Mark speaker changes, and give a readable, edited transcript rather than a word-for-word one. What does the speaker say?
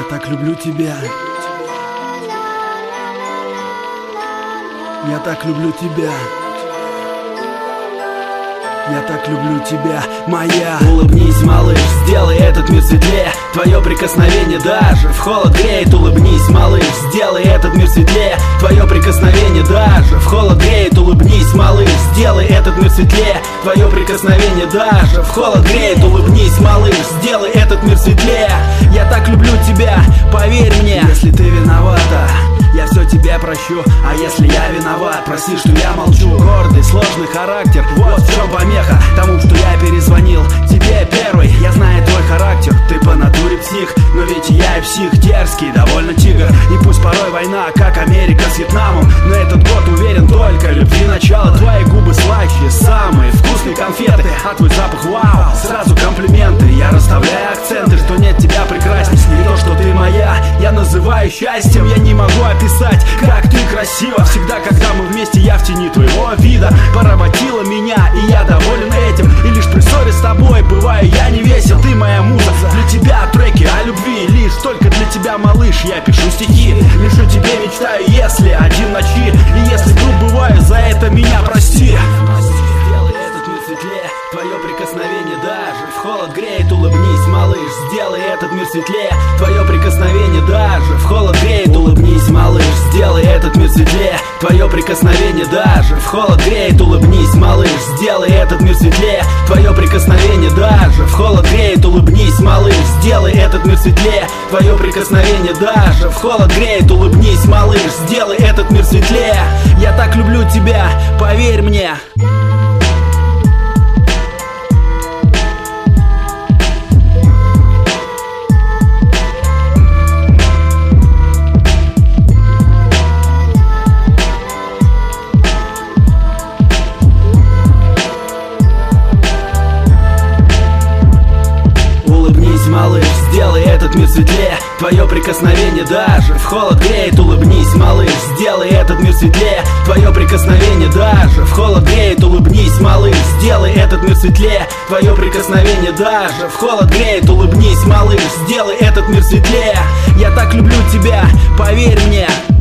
Speaker 1: так люблю тебя. Я так люблю тебя. Я так люблю тебя, моя.
Speaker 2: Улыбнись, малыш, сделай этот мир светлее. Твое прикосновение даже в холод греет. Улыбнись, малыш, сделай этот мир светлее. Твое прикосновение даже в холод греет. Улыбнись, малыш, сделай этот мир светлее. Твое прикосновение даже в холод греет. Улыбнись, малыш, сделай этот мир светлее. Я так люблю тебя, поверь мне.
Speaker 1: Если ты виновата, я все тебе прощу. А если я виноват, прости, что я молчу. Гордый, сложный характер, вот в чем помеха тому, что я перезвонил тебе первый. Я знаю твой характер, ты по натуре псих. Но ведь я и псих дерзкий, довольно тигр. И пусть порой война, как Америка с Вьетнамом, но этот год уверен только любви начало. Твои губы слаще, самые вкусные конфеты. А твой запах, вау, сразу комплименты. Я расставляю акценты, что нет тебя прекрасней. Не то, что ты моя, я называю счастьем. Я не могу описать, как ты красива. Всегда, когда мы вместе, я в тени твоего вида. Поработила меня, и я доволен этим. И лишь при ссоре с тобой бываю я не весел. Ты моя муза, для тебя треки о любви. Лишь только для тебя, малыш, я пишу стихи. Лишь о тебе мечтаю, если один ночи. И если груб бываю, за это меня прости.
Speaker 2: Сделай этот мир светлее. Твое прикосновение даже в холод греет. Улыбнись, малыш, сделай этот мир светлее. Твое прикосновение даже в холод греет. Улыбнись, малыш, сделай этот мир светлее. Твое прикосновение даже в холод греет. Улыбнись, малыш, сделай этот мир светлее. Твое прикосновение даже в холод греет. Улыбнись, малыш, сделай этот мир светлее. Твое прикосновение даже в холод греет. Улыбнись, малыш, сделай этот мир светлее. Я так люблю тебя, поверь мне. Малыш, сделай этот мир светлее. Твое прикосновение даже в холод греет. Улыбнись, малыш, сделай этот мир светлее. Твое прикосновение даже в холод греет. Улыбнись, малыш, сделай этот мир светлее. Твое прикосновение даже в холод греет. Улыбнись, малыш, сделай этот мир светлее. Я так люблю тебя, поверь мне.